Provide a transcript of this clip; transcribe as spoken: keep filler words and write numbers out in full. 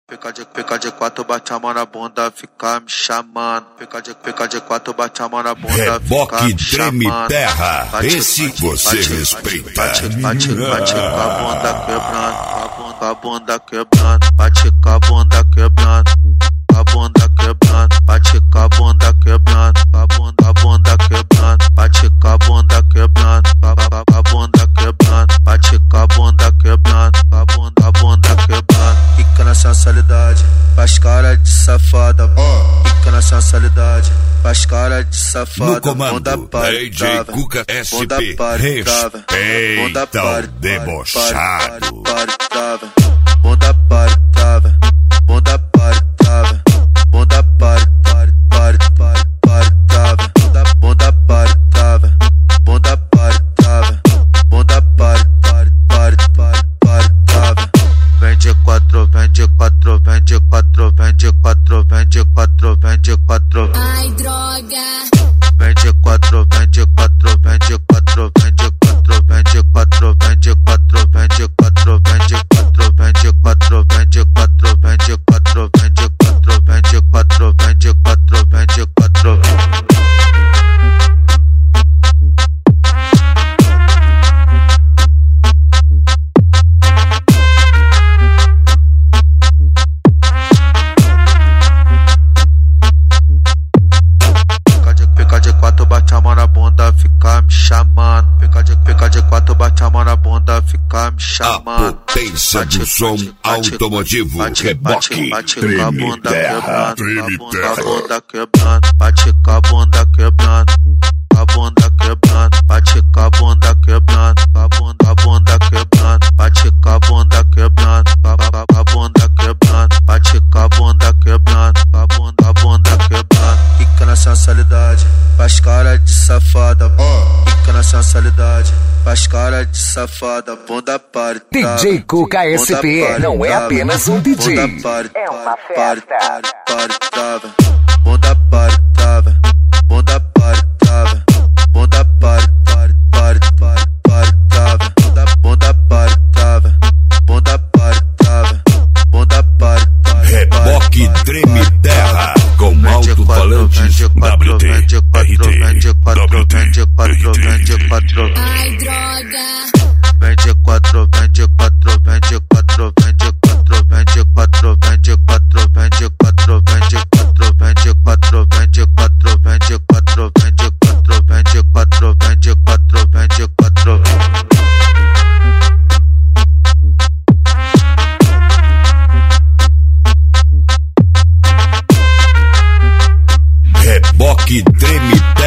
Fica de, fica de quatro, bate a mão na bunda, fica me chamando. Fica de, fica de quatro, bate a mão na bunda, Reboque fica me Treme chamando. Terra, Bate, esse bate, você bate, respeita. Bate, bate, bate com a bunda quebrando, com a bunda, com a bunda quebrando. Bate com a bunda quebrando, com a bunda quebrando. Bate com a bunda quebrando, com a bunda, com a bunda quebrando. Bate com a bunda quebrando, com a, com a bunda quebrando. Bate com a bunda quebrando, com a bunda, com a bunda quebrando. Fica na sensualidade, faz cara de safada. Fica na sensualidade, faz cara de safada. No comando, D J Cuca S P, respeita o debochado. Bunda para, trava, bunda para, trava, bunda para, para, para, para, para, trava, bunda para, trava, bunda para, trava, bunda para, para, para, para, para, trava. Vende quatro, vende quatro, vende quatro, vende quatro, vende quatro, vende quatro. Ai, droga. Vende quatro, vende quatro, vende quatro, vende quatro, vende quatro, vende quatro, vende quatro, vende quatro, vende quatro, vende quatro, vende quatro, vende quatro, vende quatro, vende quatro, vende quatro. Fica de quatro, bate a mão na bunda, fica me chamando. Fica de, fica de quatro, bate a mão na bunda, fica me chamando. A potência do som automotivo, Reboque Treme Terra, Treme Terra. Com a bunda quebrando, bate com a bunda quebrando, com a bunda quebrando, bate com a bunda quebrando, com a bunda, a bunda quebrando, bate com a bunda quebrando, com a, com a bunda quebrando, bate com a bunda quebrando, com a bunda, a bunda quebrando. Fica na sensualidade, faz cara de safada. Fica na sensualidade, faz cara de safada. Bunda para, D J Cuca S P não é apenas um D J, é uma festa. Para, trava, bunda para, trava, bunda para, trava, bunda para, para, para, para, para, trava, bunda para, trava, bunda para, trava, bunda para, para. Reboque Treme Terra, com alto-falantes W T, R T, W T, R T. Ai, droga. Vende quatro, vende quatro, vende quatro, vende quatro, vende quatro, vende quatro, vende quatro, vende quatro, vende quatro, vende quatro, vende quatro, vende quatro, vende quatro, vende quatro, vende quatro. Reboque Treme Terra.